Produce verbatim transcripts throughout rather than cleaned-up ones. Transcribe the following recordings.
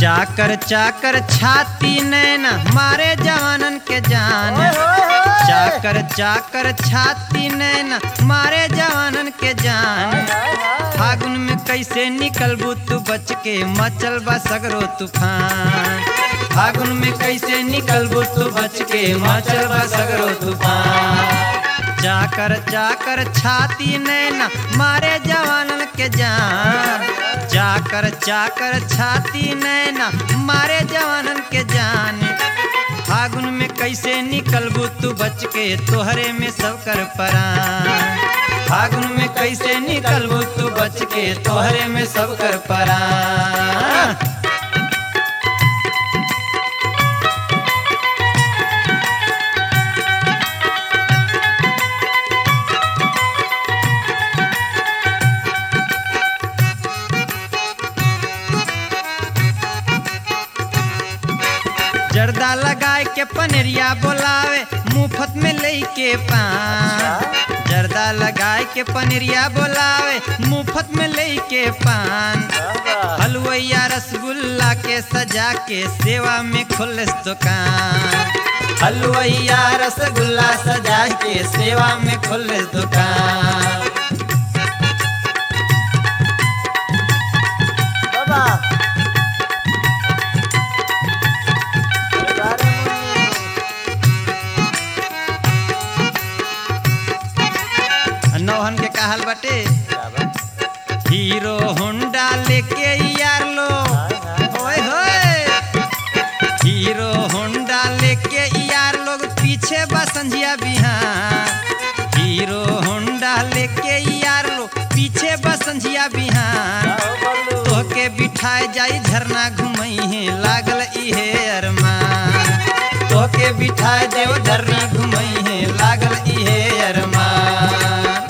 चाकर चाकर छाती नैना मारे जवानन के जान। चाकर चाकर छाती नैना मारे जवानन के जान। फागुन में कैसे निकलबू तू बच के मचल बा सगरो तूफान। फागुन में कैसे निकलबू तू बच के मचल बा सगरो तूफान। चाकर चाकर छाती नैना मारे जवानन के जान। चाकर चाकर छाती नैना मारे जवानन के जान। फागुन में कैसे निकलबू तू बच के तोहरे में सब कर परान। फागुन में कैसे निकलबू तू बच के तोहरे में सब कर परान। जर्दा लगाए के पनेरिया बोलावे मुफ्त में लेके पान। जर्दा लगाए के पनेरिया बोलावे मुफ्त में लेके पान। हलवैया रसगुल्ला के सजा के सेवा में खुलस दुकान। हलवैया रसगुल्ला सजा के सेवा में खुलस दुकान। नौहन के कहल बटे हीरो होंडा लेके यार लो ओए होए। हीरो होंडा लेके यार लोग पीछे बसंजिया बिहान। हीरो होंडा लेके यार लोग पीछे बसंजिया बिहान। तोहके बिठाए जाई झरना घुमई है लागल इहे अरमान। तोहके बिठाए देव झरना घुमई है लागल इहे अरमान।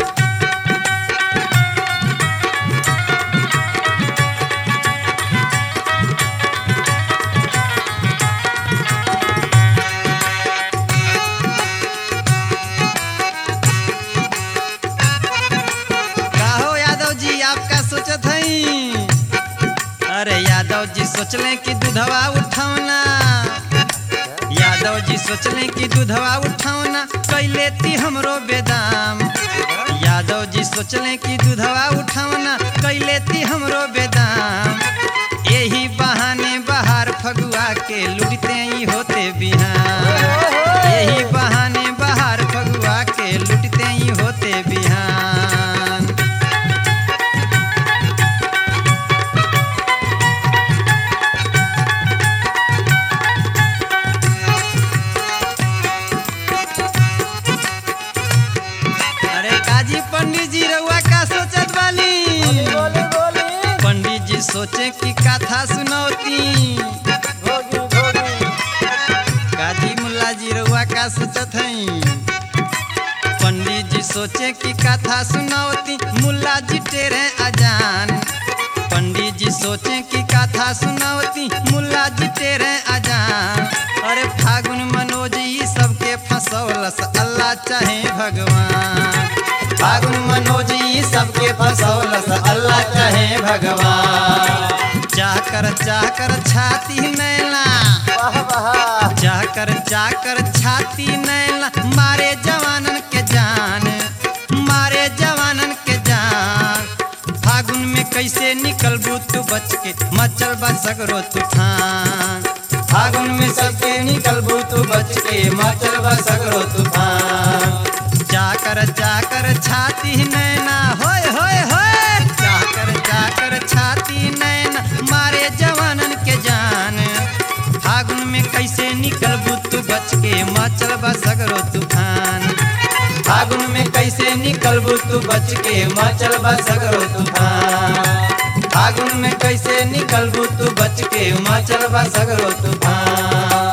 अरे यादव जी सोचले कि दूधवा उठावना। यादव जी सोचले कि दूधवा उठावना कैले ती हमरो बेदाम। यादव जी सोचले कि दूधवा उठावना कैले ती हमरो बेदाम। यही बहाने बहार फगुआ के लुटते ही होते बिहान। यही बहाने बहार फगुआ के लुटते ही होते बिहान। पंडित जी रउआ का सोचत वाली। पंडित जी सोचे कि कथा सुनौती। काजी मुल्ला जी रउआ का सोचत हई। पंडित जी सोचे कि कथा सुनौती मुल्ला जी तेरे अजान। पंडित जी सोचे कि कथा सुनौती मुल्ला जी तेरे अजान। अरे फागुन मनोज ही सबके फंसौलस अल्लाह चाहे भगवान। फागुन मनोज ही सबके फंसौलस अल्लाह चाहे भगवान। चाकर चाकर छाती नैना चाकर चाकर छाती नैना मारे जवानन के जान। मारे जवानन के जान। फागुन में कैसे निकलबू तू बच के मचल बा सगरो तूफान। फागुन में सबके निकलबू तू बच के मचल बा सगरो तूफान। चाकर चाकर छाती नैना होए होए होए। चाकर चाकर छाती नैना मारे जवानन के जान। फागुन में कैसे निकलबू तू बच के मचल बा सगरो तूफान। फागुन में कैसे निकलबू तू बच के मचल बा सगरो तूफान। फागुन में कैसे निकलबू तू बच के मचल बा सगरो तूफान।